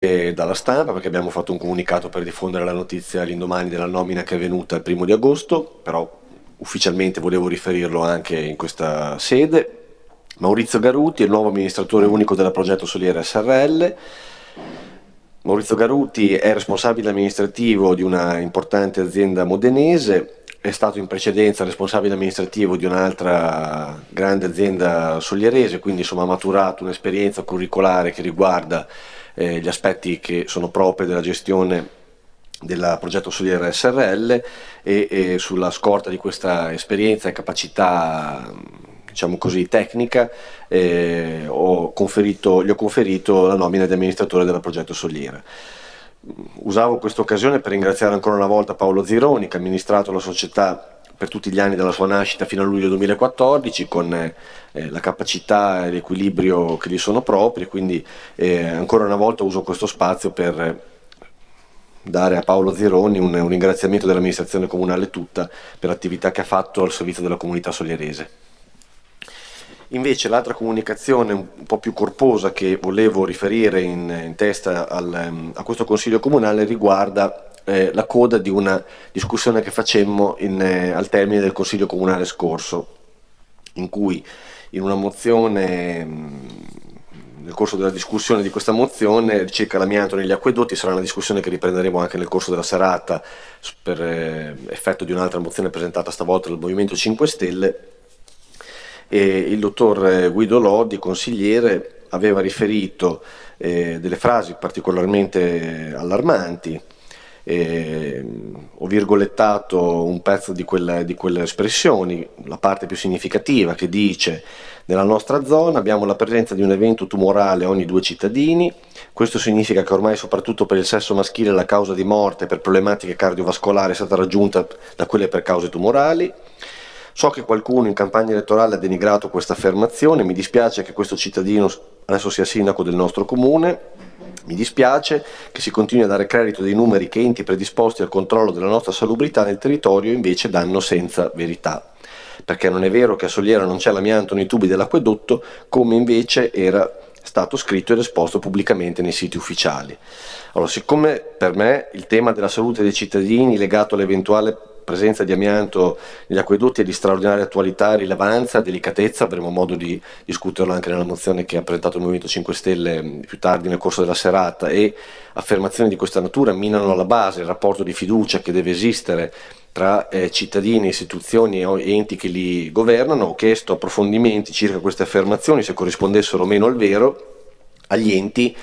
dalla stampa, perché abbiamo fatto un comunicato per diffondere la notizia all'indomani della nomina che è venuta il 1 di agosto, però ufficialmente volevo riferirlo anche in questa sede. Maurizio Garuti è il nuovo amministratore unico della Progetto Soliera SRL. Maurizio Garuti è responsabile amministrativo di una importante azienda modenese, è stato in precedenza responsabile amministrativo di un'altra grande azienda solierese, quindi insomma ha maturato un'esperienza curricolare che riguarda gli aspetti che sono propri della gestione del progetto Soliera SRL e sulla scorta di questa esperienza e capacità, diciamo così, tecnica, gli ho conferito la nomina di amministratore del progetto Soliera. Usavo questa occasione per ringraziare ancora una volta Paolo Zironi, che ha amministrato la società per tutti gli anni dalla sua nascita fino a luglio 2014 con la capacità e l'equilibrio che gli sono propri, quindi ancora una volta uso questo spazio per dare a Paolo Zironi un ringraziamento dell'amministrazione comunale tutta per l'attività che ha fatto al servizio della comunità solierese. Invece l'altra comunicazione un po' più corposa che volevo riferire in testa a questo Consiglio Comunale riguarda la coda di una discussione che facemmo al termine del Consiglio Comunale scorso, in cui in una mozione, nel corso della discussione di questa mozione circa l'amianto negli acquedotti, sarà una discussione che riprenderemo anche nel corso della serata per effetto di un'altra mozione presentata stavolta dal Movimento 5 Stelle, e il dottor Guido Lodi, consigliere, aveva riferito delle frasi particolarmente allarmanti. Ho virgolettato un pezzo di quelle espressioni, la parte più significativa, che dice: nella nostra zona abbiamo la presenza di un evento tumorale ogni 2 cittadini. Questo significa che ormai soprattutto per il sesso maschile la causa di morte per problematiche cardiovascolari è stata raggiunta da quelle per cause tumorali. So che qualcuno in campagna elettorale ha denigrato questa affermazione, mi dispiace che questo cittadino adesso sia sindaco del nostro comune, mi dispiace che si continui a dare credito dei numeri che enti predisposti al controllo della nostra salubrità nel territorio invece danno senza verità, perché non è vero che a Soliera non c'è l'amianto nei tubi dell'acquedotto, come invece era stato scritto ed esposto pubblicamente nei siti ufficiali. Allora, siccome per me il tema della salute dei cittadini legato all'eventuale presenza di amianto negli acquedotti è di straordinaria attualità, rilevanza, delicatezza, avremo modo di discuterlo anche nella mozione che ha presentato il Movimento 5 Stelle più tardi nel corso della serata, e affermazioni di questa natura minano alla base il rapporto di fiducia che deve esistere tra cittadini, istituzioni e enti che li governano. Ho chiesto approfondimenti circa queste affermazioni, se corrispondessero o meno al vero, agli enti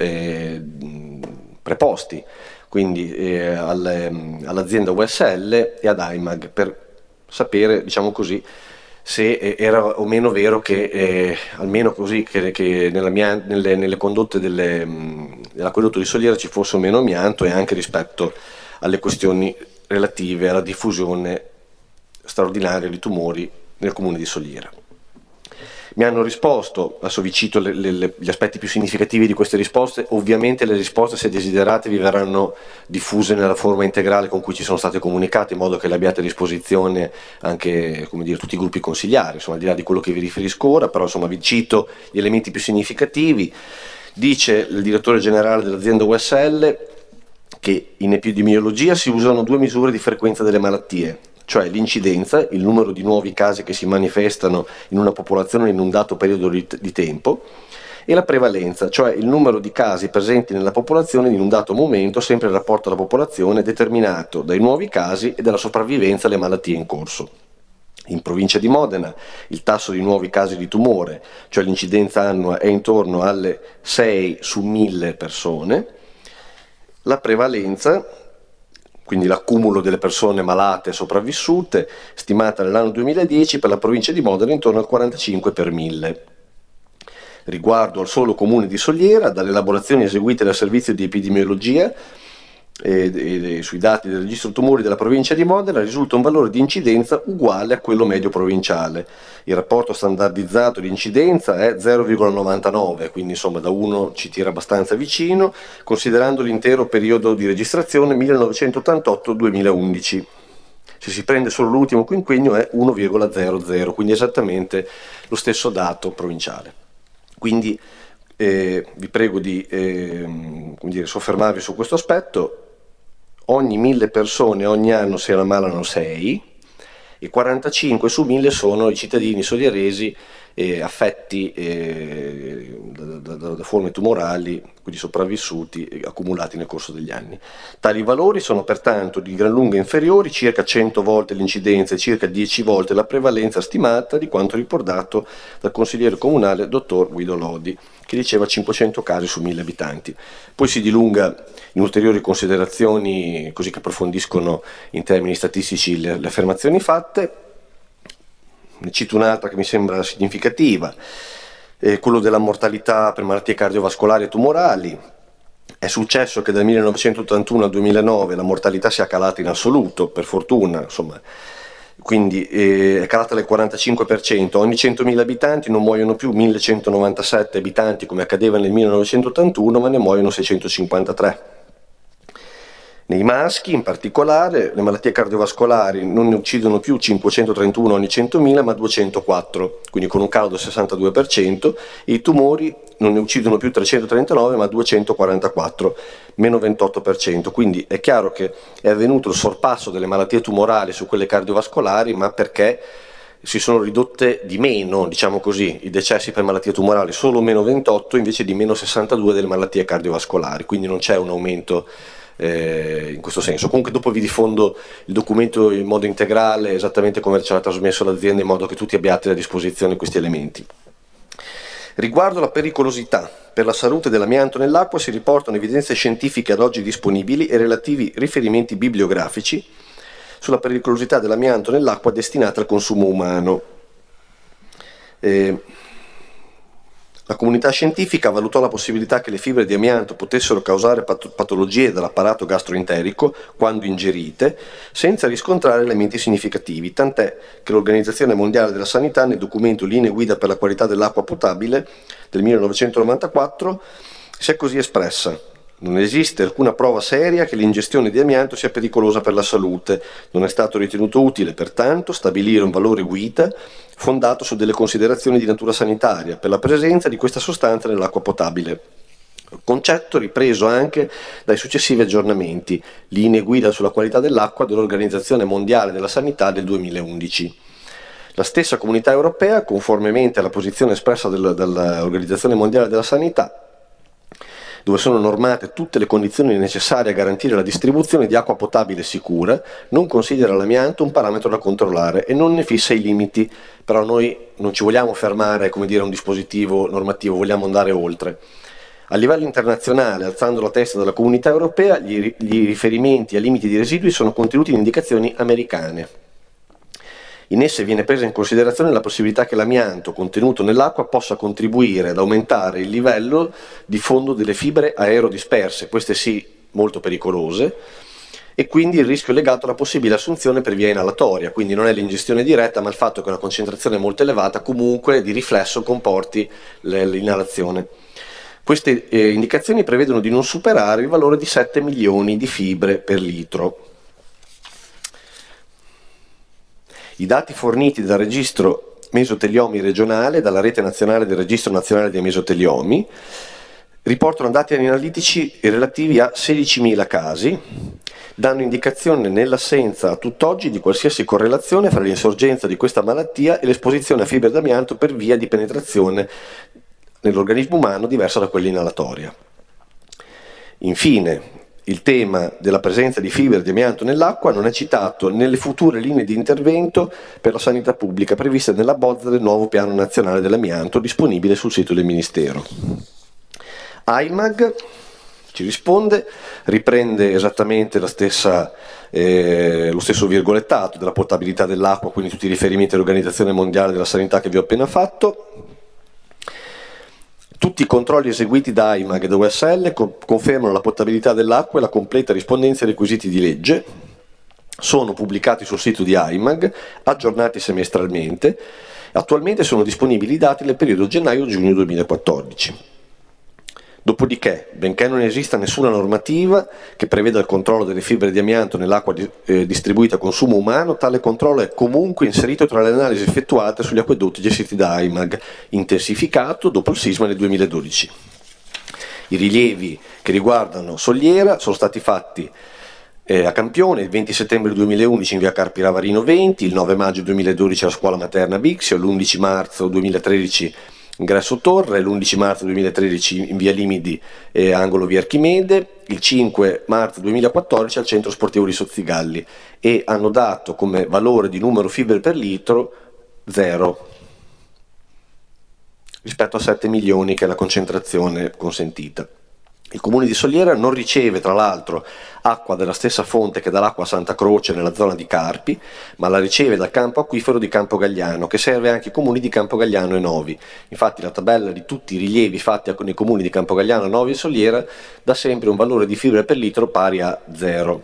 preposti, quindi all'azienda USL e ad AIMAG, per sapere, diciamo così, se era o meno vero che almeno così che nelle condotte dell'acquedotto di Soliera ci fosse o meno amianto, e anche rispetto alle questioni relative alla diffusione straordinaria di tumori nel comune di Soliera. Mi hanno risposto, adesso vi cito gli aspetti più significativi di queste risposte. Ovviamente le risposte, se desiderate, vi verranno diffuse nella forma integrale con cui ci sono state comunicate, in modo che le abbiate a disposizione anche, come dire, tutti i gruppi consigliari, insomma, al di là di quello che vi riferisco ora, però insomma vi cito gli elementi più significativi. Dice il direttore generale dell'azienda USL che in epidemiologia si usano 2 misure di frequenza delle malattie, cioè l'incidenza, il numero di nuovi casi che si manifestano in una popolazione in un dato periodo di tempo, e la prevalenza, cioè il numero di casi presenti nella popolazione in un dato momento, sempre in rapporto alla popolazione, determinato dai nuovi casi e dalla sopravvivenza alle malattie in corso. In provincia di Modena il tasso di nuovi casi di tumore, cioè l'incidenza annua, è intorno alle 6 su 1000 persone. La prevalenza, quindi l'accumulo delle persone malate e sopravvissute, stimata nell'anno 2010 per la provincia di Modena intorno al 45 per 1000. Riguardo al solo comune di Soliera, dalle elaborazioni eseguite dal servizio di epidemiologia e sui dati del registro tumori della provincia di Modena risulta un valore di incidenza uguale a quello medio provinciale. Il rapporto standardizzato di incidenza è 0,99, quindi insomma da 1 ci tira abbastanza vicino, considerando l'intero periodo di registrazione 1988-2011. Se si prende solo l'ultimo quinquennio è 1,00, quindi esattamente lo stesso dato provinciale. Quindi vi prego di come dire, soffermarvi su questo aspetto. Ogni 1000 persone ogni anno se ne ammalano 6 e 45 su 1000 sono i cittadini soriaresi affetti da forme tumorali, quindi sopravvissuti accumulati nel corso degli anni. Tali valori sono pertanto di gran lunga inferiori, circa 100 volte l'incidenza e circa 10 volte la prevalenza stimata di quanto riportato dal consigliere comunale dottor Guido Lodi, che diceva 500 casi su 1000 abitanti. Poi si dilunga in ulteriori considerazioni così che approfondiscono in termini statistici le affermazioni fatte. Ne cito un'altra che mi sembra significativa, quello della mortalità per malattie cardiovascolari e tumorali. È successo che dal 1981 al 2009 la mortalità sia calata in assoluto, per fortuna, insomma, quindi è calata del 45%, ogni 100.000 abitanti non muoiono più 1197 abitanti come accadeva nel 1981, ma ne muoiono 653. Nei maschi, in particolare, le malattie cardiovascolari non ne uccidono più 531 ogni 100.000, ma 204, quindi con un calo del 62%, e i tumori non ne uccidono più 339, ma 244, meno 28%. Quindi è chiaro che è avvenuto il sorpasso delle malattie tumorali su quelle cardiovascolari, ma perché si sono ridotte di meno, diciamo così, i decessi per malattie tumorali, solo meno 28 invece di meno 62 delle malattie cardiovascolari, quindi non c'è un aumento in questo senso. Comunque dopo vi diffondo il documento in modo integrale, esattamente come ce l'ha trasmesso l'azienda, in modo che tutti abbiate a disposizione questi elementi. Riguardo alla pericolosità per la salute dell'amianto nell'acqua si riportano evidenze scientifiche ad oggi disponibili e relativi riferimenti bibliografici sulla pericolosità dell'amianto nell'acqua destinata al consumo umano. La comunità scientifica valutò la possibilità che le fibre di amianto potessero causare patologie dell'apparato gastroenterico quando ingerite, senza riscontrare elementi significativi, tant'è che l'Organizzazione Mondiale della Sanità, nel documento Linee guida per la qualità dell'acqua potabile del 1994, si è così espressa: non esiste alcuna prova seria che l'ingestione di amianto sia pericolosa per la salute. Non è stato ritenuto utile, pertanto, stabilire un valore guida fondato su delle considerazioni di natura sanitaria per la presenza di questa sostanza nell'acqua potabile. Concetto ripreso anche dai successivi aggiornamenti, linee guida sulla qualità dell'acqua dell'Organizzazione Mondiale della Sanità del 2011. La stessa Comunità Europea, conformemente alla posizione espressa dall'Organizzazione Mondiale della Sanità, dove sono normate tutte le condizioni necessarie a garantire la distribuzione di acqua potabile sicura, non considera l'amianto un parametro da controllare e non ne fissa i limiti, però noi non ci vogliamo fermare, come dire, a un dispositivo normativo, vogliamo andare oltre. A livello internazionale, alzando la testa dalla Comunità Europea, gli riferimenti ai limiti di residui sono contenuti in indicazioni americane. In esse viene presa in considerazione la possibilità che l'amianto contenuto nell'acqua possa contribuire ad aumentare il livello di fondo delle fibre aerodisperse, queste sì molto pericolose, e quindi il rischio è legato alla possibile assunzione per via inalatoria, quindi non è l'ingestione diretta, ma il fatto che una concentrazione molto elevata comunque di riflesso comporti l'inalazione. Queste indicazioni prevedono di non superare il valore di 7 milioni di fibre per litro. I dati forniti dal registro mesoteliomi regionale, dalla rete nazionale del registro nazionale dei mesoteliomi, riportano dati analitici relativi a 16.000 casi, danno indicazione nell'assenza a tutt'oggi di qualsiasi correlazione fra l'insorgenza di questa malattia e l'esposizione a fibre d'amianto per via di penetrazione nell'organismo umano diversa da quella inalatoria. Infine, il tema della presenza di fibre di amianto nell'acqua non è citato nelle future linee di intervento per la sanità pubblica previste nella bozza del nuovo piano nazionale dell'amianto disponibile sul sito del Ministero. AIMAG ci risponde, riprende esattamente lo stesso virgolettato della potabilità dell'acqua, quindi tutti i riferimenti all'Organizzazione Mondiale della Sanità che vi ho appena fatto. Tutti i controlli eseguiti da AIMAG ed OSL confermano la potabilità dell'acqua e la completa rispondenza ai requisiti di legge. Sono pubblicati sul sito di AIMAG, aggiornati semestralmente. Attualmente sono disponibili i dati nel periodo gennaio-giugno 2014. Dopodiché, benché non esista nessuna normativa che preveda il controllo delle fibre di amianto nell'acqua distribuita a consumo umano, tale controllo è comunque inserito tra le analisi effettuate sugli acquedotti gestiti da AIMAG, intensificato dopo il sisma del 2012. I rilievi che riguardano Soliera sono stati fatti a Campione il 20 settembre 2011 in via Carpi Ravarino 20, il 9 maggio 2012 alla scuola materna Bixio, l'11 marzo 2013 ingresso Torre, l'11 marzo 2013 in via Limidi angolo via Archimede, il 5 marzo 2014 al centro sportivo di Sozzigalli, e hanno dato come valore di numero fibre per litro 0 rispetto a 7 milioni che è la concentrazione consentita. Il comune di Soliera non riceve tra l'altro acqua della stessa fonte che dall'acqua Santa Croce nella zona di Carpi, ma la riceve dal campo acquifero di Campo Gagliano, che serve anche i comuni di Campo Gagliano e Novi. Infatti la tabella di tutti i rilievi fatti nei comuni di Campo Gagliano, Novi e Soliera dà sempre un valore di fibre per litro pari a 0.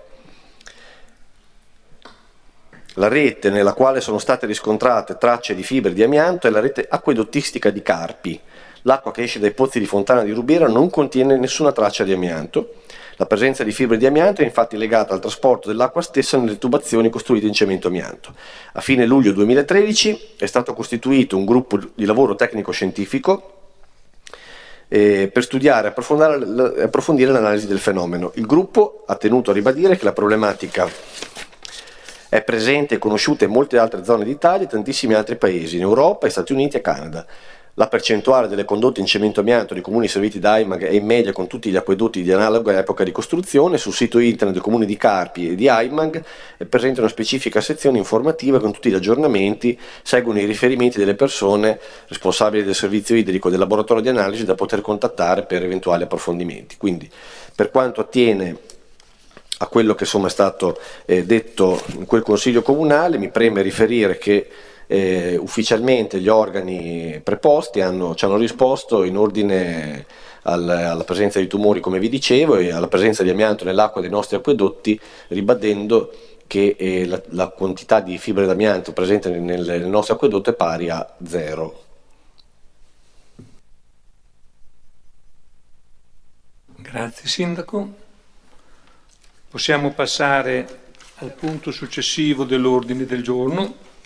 La rete nella quale sono state riscontrate tracce di fibre di amianto è la rete acquedottistica di Carpi. L'acqua che esce dai pozzi di Fontana di Rubiera non contiene nessuna traccia di amianto. La presenza di fibre di amianto è infatti legata al trasporto dell'acqua stessa nelle tubazioni costruite in cemento amianto. A fine luglio 2013 è stato costituito un gruppo di lavoro tecnico-scientifico per studiare e approfondire l'analisi del fenomeno. Il gruppo ha tenuto a ribadire che la problematica è presente e conosciuta in molte altre zone d'Italia e tantissimi altri paesi, in Europa, Stati Uniti e Canada. La percentuale delle condotte in cemento amianto dei comuni serviti da AIMAG è in media con tutti gli acquedotti di analoga epoca di costruzione. Sul sito internet del comune di Carpi e di AIMAG è presente una specifica sezione informativa con tutti gli aggiornamenti, seguono i riferimenti delle persone responsabili del servizio idrico e del laboratorio di analisi da poter contattare per eventuali approfondimenti. Quindi, per quanto attiene a quello che insomma è stato detto in quel consiglio comunale, mi preme riferire che ufficialmente gli organi preposti ci hanno risposto in ordine alla presenza di tumori, come vi dicevo, e alla presenza di amianto nell'acqua dei nostri acquedotti, ribadendo che la quantità di fibre d'amianto presente nel nostro acquedotto è pari a 0. Grazie Sindaco. Possiamo passare al punto successivo dell'ordine del giorno.